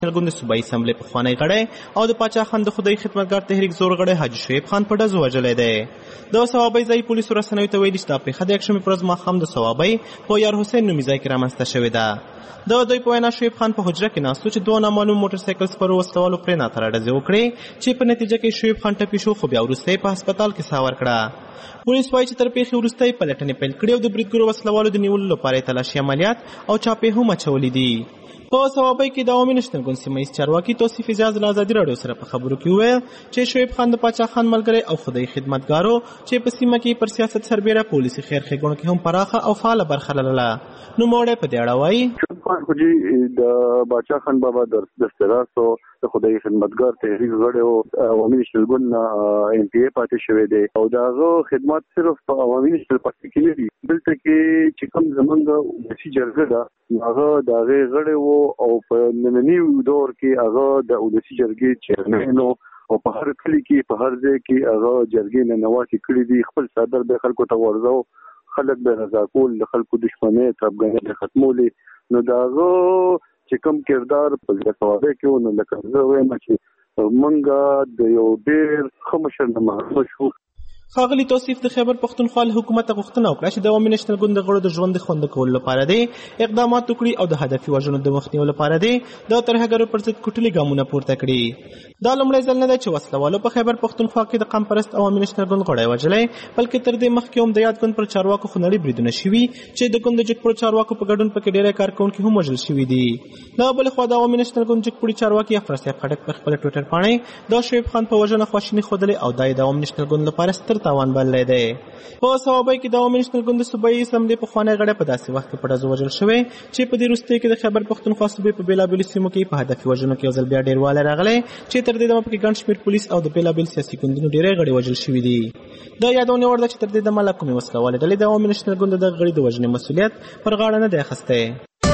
ګوند صوبایي اسمبلۍ پخوانی غړی او د پاچا خان د خدای خدمتګار تحریک زور غړی حاجي شعیب خان په ډزو وژلی دی. د صوابۍ ځایي پولیسو رسنیو ته ویلي چې دا پیښه د یکشنبې پر ورځ ماښام د صوابۍ په یار حسین نومي ځای کې رامنځته شوې ده. د دوی په وینا شعیب خان په حجره کې ناست و چې دوه نامعلوم موټرسایکل سپرو وسلوالو پرې ناتره ډزې وکړې چې په نتیجه کې شعیب خان ټپي شو، خو بیا وروسته یې په هسپتال کې ساه ورکړه. پولیس وایي چې تر پیښې وروسته یې پلټنې پیل کړې او د بریدګرو وسلوالو د نیولو لپاره یې تلاشي عملیات او چاپې هم اچولي دي. په صوابۍ کې د عوامي نشتون ګوند سیمه ییز چارواکي توصیف اجاز له ازادي راډیو سره په خبرو کې وویل چې شعیب خان د پاچا خان ملګری او خدای خدمتګارو چې په سیمه کې پر سیاست سربیره پولیسي خیر ښېګڼو کې هم پراخه او فعاله برخه لرله. نوموړی په دې اړه وایي شعیب خان خو چې د پاچا خان بابا دستراستو د خدای خدمتګار تحریک غړی او عوامي نشتون ګوند ایم پی ای پاتې شوی دی او د هغه خدمات صرف په عوامي نشتون پاتې کې نه دي، دلته کې چې کوم زمونږ ولسي جرګه ده هغه د هغې غړی و او په ننني دور کې هغه د ولسي جرګې چیرمن او په هر کلي کې په هر ځای کې هغه جرګې ننواتې کړي دي. خپل څادر به خلکو ته ورځو، خلک به رضا کول، د خلکو دښمنۍ تربګنۍ به ختمولې. نو د هغه چې کوم کردار په صوابۍ کې و، نو لکه زه وایم چې موږ د یو ډېر ښه مشر نه محرومه شو. ښاغلي توصیف د خیبر پښتونخوا له حکومته غوښتنه وکړه چې د عوامي نشتون ګوند د غړو د ژوند د خوندي کولو لپاره دی اقدامات وکړي او د هدفي وژنو د مخنیوي لپاره دی د ترهګرو پر ضد کوټلي ګامونه پورته کړي. دا لومړی ځل نه دی چې وسلوالو په خیبر پښتونخوا کې د قام پرست عوامي نشتون ګوند غړی وژلی، بلکې تر دې مخکې هم د یاد ګوند پر چارواکو خونړي بریدونه شوي چې د ګوند د جګپوړو چارواکو په ګډون پکې ډېری کارکوونکي هم وژل شوي دي. له بلې خوا د عوامي نشتون ګوند جګپوړي چارواکي افراسیاب خټک په خپله ټویټر پاڼۍ د شعیب خان په وژنه خواشیني ښودلې او دا یې د عوامي نشتون ګوند لپاره ستر تاوان بللی دی. په صوابۍ کې د عوامي نشتون ګوند صوبایي اسمبلۍ پخوانی غړی په داسې وخت کې په ډزو وژل شوی چې په دې وروستیو کې د خیبر پښتونخوا صوبې په بېلابېلو سیمو کې په هدفي وژنو کې یو ځل بیا ډېروالی راغلی چې تر دې دمه پکې ګڼ شمېر پولیس او د بېلابېلو سیاسي ګوندونو ډېری غړي وژل شوي دي. د یادونې وړ ده چې تر دې دمه لا کومې وسلوالې ډلې د عوامي نشتون ګوند د غړي د وژنې مسؤلیت پر غاړه نه دی اخیستی.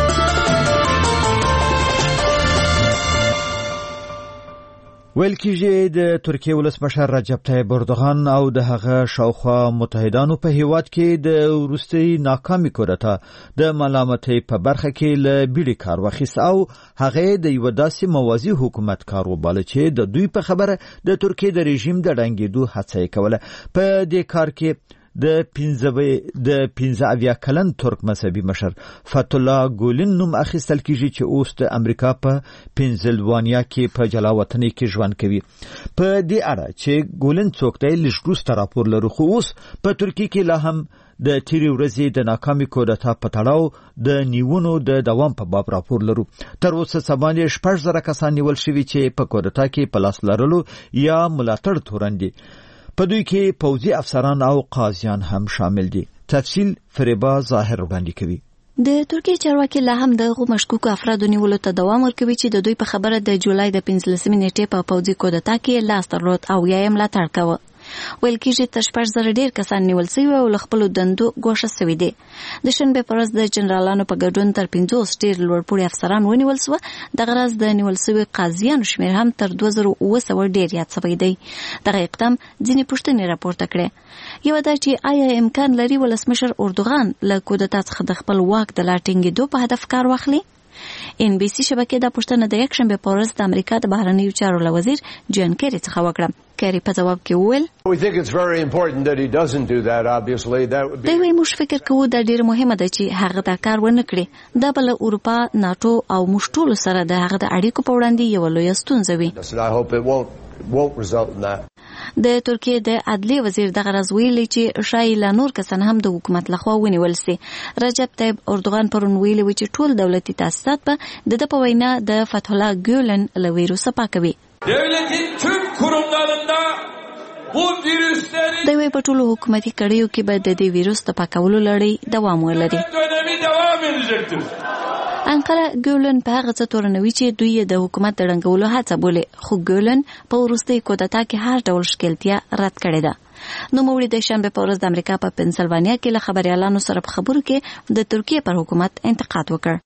ویل کېږي د ترکیې ولسمشر رجب طیب اردوغان او د هغه شاوخوا متحدانو په هیواد کې د وروستي ناکامي کودتا د ملامتۍ په برخه کې له بیړې کار واخیست او هغه د یو داسې موازی حکومت کار وباله چې د دوی په خبره د ترکیې د رژیم د ړنګېدو هڅه یې کوله. په دې کار کې د 15 کلن ترک مذهبي مشر فتح الله ګولن نوم اخیستل کېږي چې اوس د امریکا په پنسلوانیا کې په جلاوطنۍ کې ژوند کوي. په دې اړه چې ګولن څوک دی لږ وروسته راپور لرو، خو اوس په ترکیې کې لا هم د تیرې ورځې د ناکامي کودتا په تړاو د نیونو د دوام په باب راپور لرو. تر اوسه سبانې 6,000 کسان نیول شوي چې په کودتا کې په لاس لرلو یا ملاتړ تورن دي. په دوی کې پوځي افسران او قاضیان هم شامل دي. تفصیل فریبا ظاهر وړاندې کوي. د ترکیې چارواکي لا هم د مشکوکو افرادو نیولو ته دوام ورکوي چې د دوی په خبره د جولای د 15 نیټې په پوځي کودتا کې لاس درلود او یا یې ملاتړ کاوه. ویل کېږي تر 6,000 ډېر کسان نیول شوي او له خپلو دندو ګوښه شوي دي. د شنبې په ورځ د جنرالانو په ګډون تر 50 ډېر لوړپوړي افسران ونیول شوه. دغه راز د نیول شوي قاضیانو شمېر هم تر 2,900 ډېر یاد شوی دی. دغه اقدام ځینې پوښتنې راپورته کړې. یوه دا چې آیا امکان لري ولسمشر اردوغان له کودتا څخه د خپل واک د لا ټینګېدو په هدف کار واخلي؟ ان بي سي شبکې دا پوښتنه د یکشنبې په ورځ د امریکا د بهرنیو چارو له وزیر جان کیری څخه وکړه. کیری په ځواب کې وویل دوی وایي موږ فکر کوو دا ډېر مهمه ده چې هغه دا کار ونه کړي. دا به له اروپا، ناټو او موږ ټولو سره د هغه د اړیکو په وړاندې یوه لویه ستونزه وي. د ترکیې د عدلیې وزیر دغه راز ویلي چې شایي لا نور کسان هم د حکومت لخوا ونیول سي. رجب طیب اردوغان پرون ویلي و چې ټول دولتي تاسیسات به د ده په وینا د فتح الله ګولن له ویروسه پاکوي. دوی په ټولو حکومتي کړیو کې به د دې ویروس د پاکولو لړۍ دوام ولري. انقره ګولن په هغه څه تورنوي چې دوی د حکومت د ړنګولو هڅه بولي، خو ګولن په وروستۍ کودتا کې هر ډول ښکېلتیا رد کړې ده. نوموړي د شنبې په ورځ د امریکا په پنسلوانیا کې له خبریالانو سره په خبرو کې د ترکیې پر حکومت انتقاد وکړ.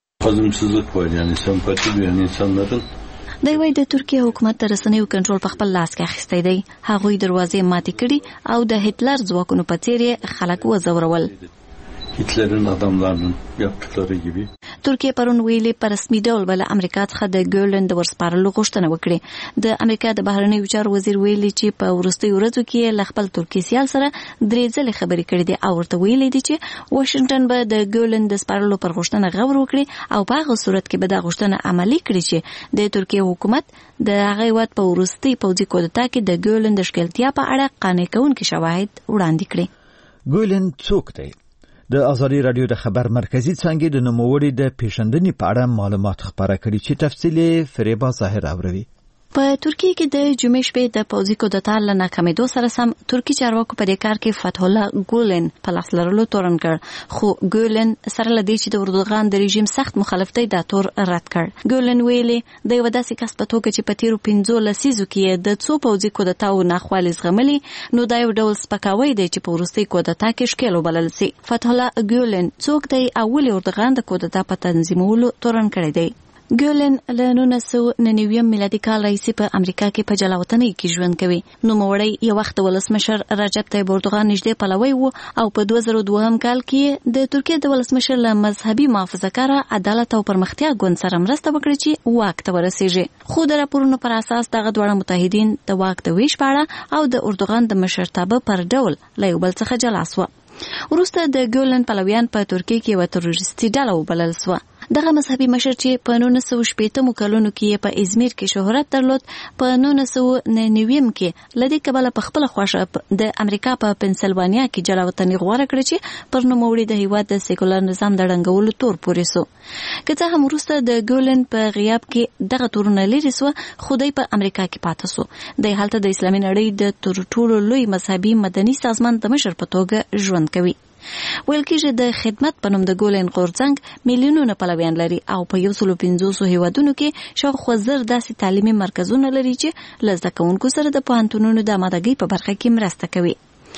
دوی وايي د ترکیې حکومت د رسنیو کنټرول په خپل لاس کې اخیستی دی. هغوی دروازې ماتې کړي او د هټلر ځواکونو په څېر یې خلک وځورول. Hitler'in adamlarının yaptıkları gibi. ترکیه پرون ویلي په رسمي ډول بل امریکا څخه د ګولن د ورسپارلو غوښتنه وکړه. د امریکا د بهرنیو چارو وزیر ویلي چې په وروستیو ورځو کې له خپل ترکیه سیال سره درې ځلې خبرې کړې دي او ورته ویلي دي چې واشنگټن به د ګولن د سپارلو پر غوښتنه غور وکړي او په هغه صورت کې به دا غوښتنه عملي کړي چې د ترکیه حکومت د هغه وخت په وروستي پوځي کودتا کې د ګولن د ښکېلتیا په اړه قانع کوونکي شواهد وړاندې کړي. ګولن څوک دی؟ د ازادي رادیو د خبر مرکزی څنګه د نوموړي د پیژندنې په اړه معلومات خبره کړي چې تفصیلی فریبا ظاهر اوروي. په ترکیه کې د جمعې شپې د پوځي کودتا له ناکامېدو سره سم ترکی چارواکو په دې کار کې فتح الله ګولن په لاس لرلو تورن کړ، خو ګولن سره لدی چې د اردوغان د رژیم سخت مخالف دی دا تور رد کړ. ګولن ویلي د یو داسې کس په توګه چې په تیرو 15 لسیزو کې د څو پوځي کودتاو ناخوالې زغملي نو دا یو ډول سپکاوی دی چې په وروستي کودتا کې ښکېل وبلل سي. فتح الله ګولن څوک دی او ولې اردوغان د کودتا په تنظیمولو تورن کړی دی؟ ګولن له 1999 میلادي کال راهیسې په امریکا کې په جلاوطنۍ کې ژوند کوي. نوموړی یو وخت ولسمشر رجب طیب اردوغان نږدې پلوی و او په 2002 کال کې د ترکیه د ولسمشر له مذهبي محافظه‌کار عدالت او پرمختیا ګوند سره مرسته وکړه چې واک ته ورسیږي. خو د راپورونو پر اساس دغه دواړه متحدین د واک د ویش په اړه او د اردوغان د مشرتابه پر ډول له یو بل څخه جلا شو. وروسته د ګولن پلویان په ترکیه کې یو تروریستي ډله وبلل شو. دغه مذهبي مشر چې په 1960 کلونو کې په ازمیر کې شهرت درلود، په 1990 کې لدی کبله په خپل خوښه د امریکا په پنسلوانیا کې جلاوطنۍ غوړه کړې چې پر نوموړي د هیواد د سیکولر نظام د ړنګولو تور پورې سو. که څه هم وروسته د ګولن په غیاب کې دغه تورونه لري سو، خو دی په امریکا کې پاتې سو. د هلته د اسلامي نړۍ د تر ټولو لوی مذهبي مدني سازمان د مشر په توګه ژوند کوي. ویل کېږي د خدمت په نوم د ګولن غورځنګ میلیونونه پلویان لري او په 150 هیوادونو کې شاوخوا 1000 داسې تعلیمي مرکزونه لري چې له زده کوونکو سره د پوهنتونونو د آمادګۍ په برخه کې مرسته کوي.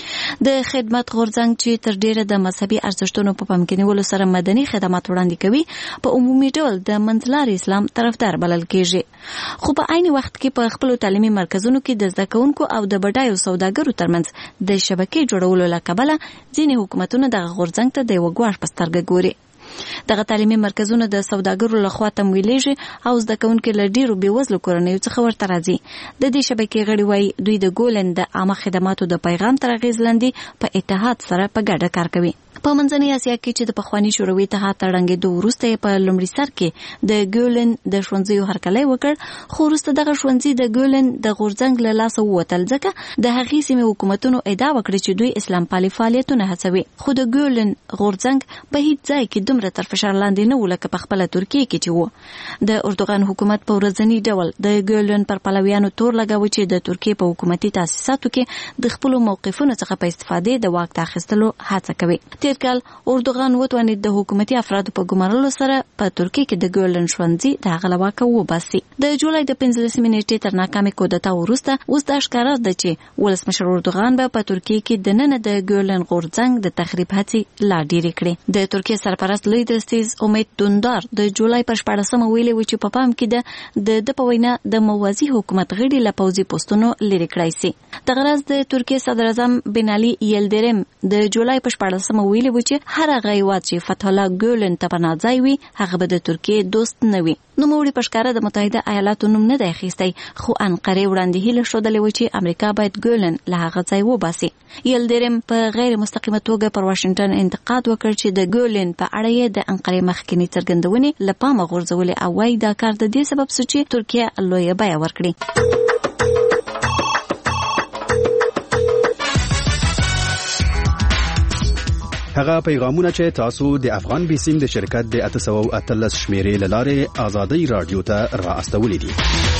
د خدمت غورځنګ چې تر ډیره د مذهبي ارزښتونو په پام کې نیولو سره مدني خدمات وړاندې کوي په عمومي ډول د منځلاري اسلام طرفدار بلل کېږي. خو په عین وخت کې په خپل تعلیمي مرکزونو کې د زده کوونکو او د بډایو سوداګرو ترمنځ د شبکې جوړولو له کبله ځینې حکومتونه دغه غورځنګ ته د یو ګواښ په سترګه ګوري. دغه تعلیمي مرکزونه د سوداګرو لخوا تمویلېږي او زده کوونکي له ډیرو بېوزلو کورنیو څخه ورته راځي. د دې شبکې غړي وایي دوی د ګولن د عامه خدماتو د پیغام تر اغېز لاندې په اتحاد سره په ګډه کار کوي. په منځنۍ اسیا کې چې د پخواني شوروي اتحاد تر ړنګېدو وروسته په لومړي سر کې د ګولن د ښوونځیو هرکلی وکړ، خو وروسته دغه ښوونځي د ګولن د غورځنګ له لاسه ووتل ځکه د هغې سیمې حکومتونو ادعا وکړه چې دوی اسلام پالي فعالیتونه هڅوي. خو د ګولن غورځنګ په هیڅ ځای کې دومره تر فشار لاندې نه و لکه په خپله ترکیه کې چې و. د اردوغان حکومت په ورځني ډول د ګولن پر پلویانو تور لګاوه چې د ترکیه په حکومتي تاسیساتو کې د خپلو موقفونو څخه په استفادې د واک ته اخیستلو هڅه کوي. تیر کال اردوغان وتوانید د حکومتي افرادو په ګمارلو سره په ترکیه کې د ګولن ښوونځي د هغه له واکه وباسي. د جولای د 15 نیټې تر ناکامې کودتا وروسته اوس دا ښکاره ده چې ولسمشر اردوغان به په ترکیه کې دننه د ګولن غورځنګ د تخریب هڅې لا ډېرې کړي. د ترکیه سرپرست لوی درستیز امید دوندار د جولای پر 14 ویلي و چې په پام کې د په وینا د موازي حکومت غړي له پوځي پوسټونو لرې کړای سي. دغه ورځ د ترکیه صدر اعظم بن علي یلدرم د جولای په 14 ویلي و چې هر هغه هیواد چې فتح الله ګولن ته پناه ځای وي هغه به د ترکیې دوست نه وي. نوموړي په ښکاره د متحده ایالاتو نوم نه دی اخیستی، خو انقرې وړاندې هیله ښودلې وه چې امریکا باید ګولن له هغه ځای وباسي. یلدرم په غیر مستقیمه توګه پر واشنګټن انتقاد وکړ چې د ګولن په اړه یې د انقرې مخکینی څرګندونې له پامه غورځولې او وایي دا کار د دې سبب شو چې ترکیه لویه بیه ورکړي. هغه پیغامونه چې تاسو د افغان بیسیم د شرکت د 813 شمیرې لاره آزادۍ رادیو ته را استولې دي.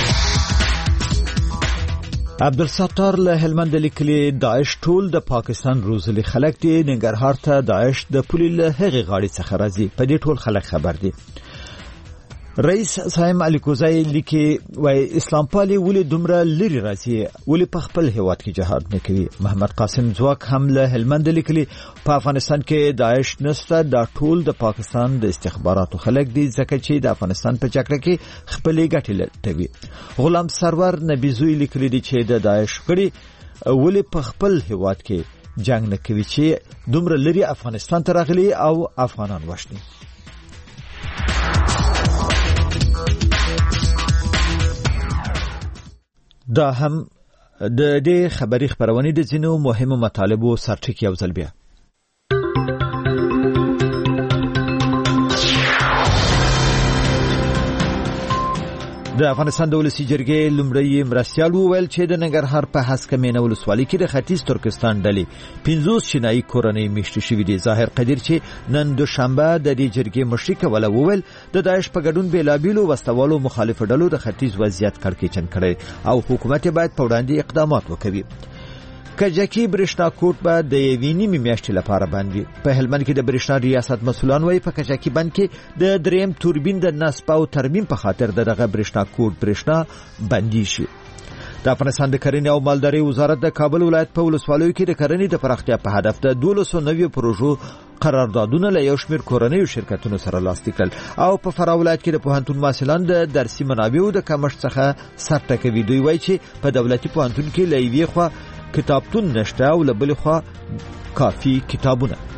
عبدالستار له هلمند لیکلي داعش ټول د پاکستان روزلي خلک دي، ننګرهار ته داعش د پولې له هغې غاړې څخه راځي، په دې ټول خلک خبر دي. رئیس سایم علي کوزای لیکي وای اسلام پالي ولې دومره لري راځي، ولې په خپل هیواد کې جهاد نه کوي. محمد قاسم ځواک هم له هلمند لیکلي په افغانستان کې داعش نشته، دا ټول د پاکستان د استخباراتو خلک دي ځکه چې د افغانستان په جګړه کې خپلې ګټې لټوي. غلام سرور نبی زوی لیکلي دي چې د داعش غړي ولې په خپل هیواد کې جنگ نه کوي چې دومره لري افغانستان ته راغلي او افغانان وشني. دا هم د دې خبري خبرونه د ځینو مهمو مطالبو سرټکی یو ځل بیا. د افغانستان د ولسی جرګې لومړی مرستیال وویل چې د ننګرهار په هسکمینه ولسوالۍ کې د ختیځ ترکستان ډلې 50 چینایي کورنۍ میشته شوې دي. ظاهر قدیر چې نن دوشنبه د دې جرګې مشري کوله وویل د داعش په ګډون بیلابیلو وسوالو مخالف ډلو د ختیځ وضعیت کړکېچن کړي او حکومت باید په وړاندې اقدامات وکړي. کجکی برېښنا کوټ به د یوې نیمې میاشتې لپاره بند وي. په هلمند کې د برېښنا ریاست مسؤلان وایي په کجکی بند کې د دریم توربین د نصب او ترمیم په خاطر دغه برېښنا کوټ برېښنا بندي شي. د افغانستان د کرنې او مالدارۍ وزارت د کابل ولایت په ولسوالیو کې د کرنې د پراختیا په هدف د 1290 پروژو قراردادونه له یو شمېر کورنیو شرکتونو سره لاسلیک کړل او په فراه ولایت کې د پوهنتون محصلان د درسي منابعو د کمښت څخه سر ټکوي. دوی وایي چې په دولتي پوهنتون کې له یوې خوا کتابتون نشته او له بلې خوا کافي کتابونه.